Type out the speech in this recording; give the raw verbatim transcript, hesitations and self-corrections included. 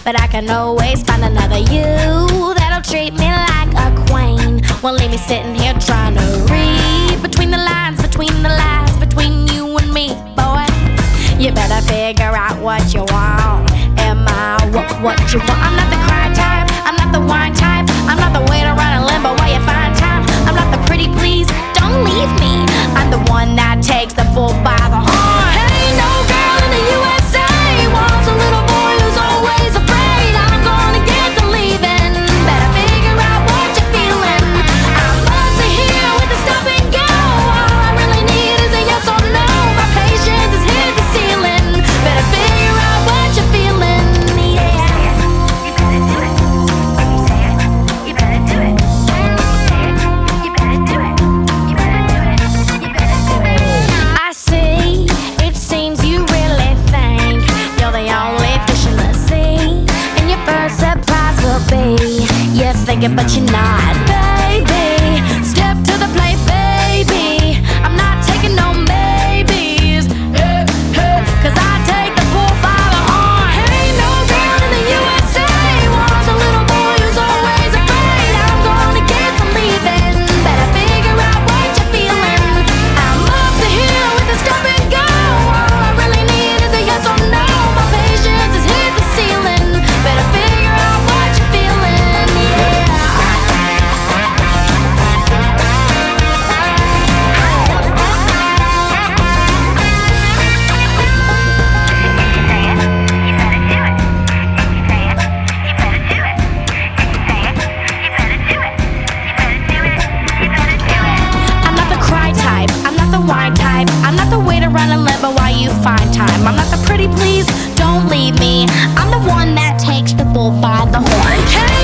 but I can always find another you that'll treat me like a queen. Won't leave me sitting here trying to read between the lines, between the lies, between you and me, boy. You better figure out what you want. Am I what, what you want? I'm not the cry type, I'm not the wine type, I'm not the wait around in limbo while you find time. I'm not the pretty please, don't leave me. I'm the one that takes the bull by the horn. Ain't no girl in the U S A wants a little boy who's always afraid I'm gonna get to leaving. Better figure out what you're feeling. I'm buzzy here with the stop and go. All I really need is a yes or no. My patience has hit the ceiling. Better figure out what you're feeling. Yeah. You better do it. If you say it, you better do it. You better do it. You better do it. You better do it. I see. It seems you really think you're the only fish in the sea, and your first surprise will be you're thinking, but you're not, baby. Step to the plate, baby. I'm not taking no maybes. Hey, hey, 'cause I take the bull by the horn. Ain't no girl in the U S A wants a little boy who's always afraid I'm gonna get to leaving. Better figure out what you're feeling. I'm up to here with the stop and go. All I really need is a yes or no. My patience has hit the ceiling. Better figure out what you're feeling. Yeah. I'm not the cry type, I'm not the wine type, I'm not the wait around in limbo while you find time. I'm not the pretty please, don't leave me. I'm the one that takes the bull by the horn. Hey!